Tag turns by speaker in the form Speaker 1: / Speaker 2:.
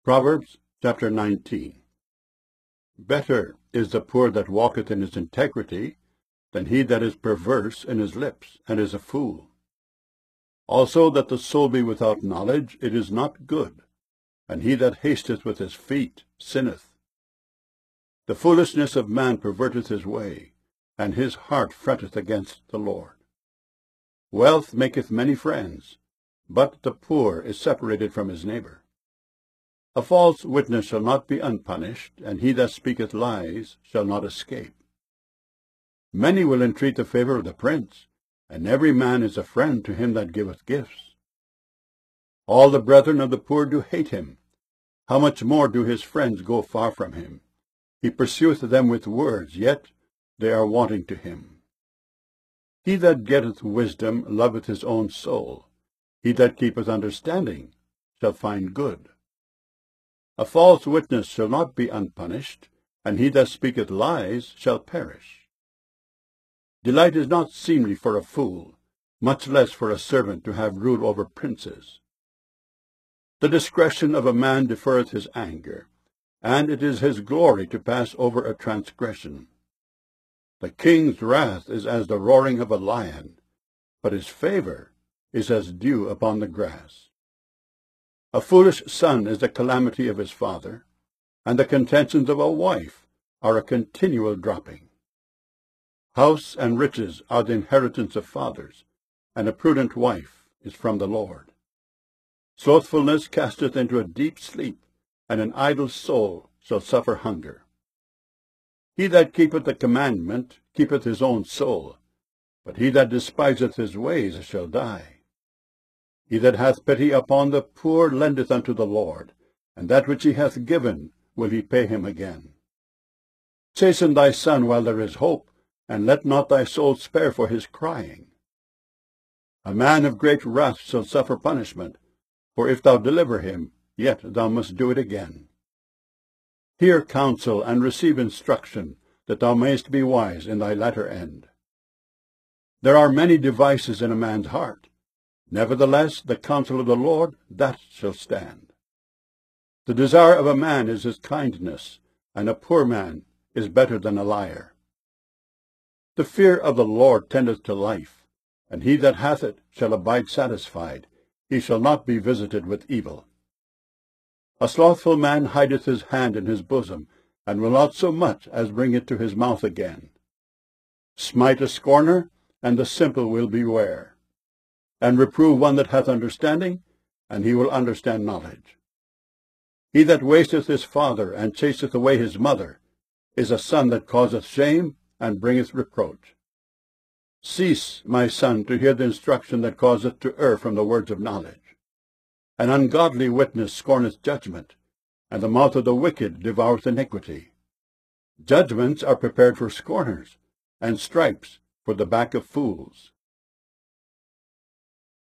Speaker 1: Proverbs chapter 19. Better is the poor that walketh in his integrity than he that is perverse in his lips, and is a fool. Also that the soul be without knowledge, it is not good, and he that hasteth with his feet sinneth. The foolishness of man perverteth his way, and his heart fretteth against the Lord. Wealth maketh many friends, but the poor is separated from his neighbor. A false witness shall not be unpunished, and he that speaketh lies shall not escape. Many will entreat the favor of the prince, and every man is a friend to him that giveth gifts. All the brethren of the poor do hate him. How much more do his friends go far from him? He pursueth them with words, yet they are wanting to him. He that getteth wisdom loveth his own soul. He that keepeth understanding shall find good. A false witness shall not be unpunished, and he that speaketh lies shall perish. Delight is not seemly for a fool, much less for a servant to have rule over princes. The discretion of a man deferreth his anger, and it is his glory to pass over a transgression. The king's wrath is as the roaring of a lion, but his favor is as dew upon the grass. A foolish son is the calamity of his father, and the contentions of a wife are a continual dropping. House and riches are the inheritance of fathers, and a prudent wife is from the Lord. Slothfulness casteth into a deep sleep, and an idle soul shall suffer hunger. He that keepeth the commandment keepeth his own soul, but he that despiseth his ways shall die. He that hath pity upon the poor lendeth unto the Lord, and that which he hath given will he pay him again. Chasten thy son while there is hope, and let not thy soul spare for his crying. A man of great wrath shall suffer punishment, for if thou deliver him, yet thou must do it again. Hear counsel and receive instruction, that thou mayest be wise in thy latter end. There are many devices in a man's heart. Nevertheless, the counsel of the Lord, that shall stand. The desire of a man is his kindness, and a poor man is better than a liar. The fear of the Lord tendeth to life, and he that hath it shall abide satisfied. He shall not be visited with evil. A slothful man hideth his hand in his bosom, and will not so much as bring it to his mouth again. Smite a scorner, and the simple will beware. And reprove one that hath understanding, and he will understand knowledge. He that wasteth his father, and chaseth away his mother, is a son that causeth shame, and bringeth reproach. Cease, my son, to hear the instruction that causeth to err from the words of knowledge. An ungodly witness scorneth judgment, and the mouth of the wicked devoureth iniquity. Judgments are prepared for scorners, and stripes for the back of fools.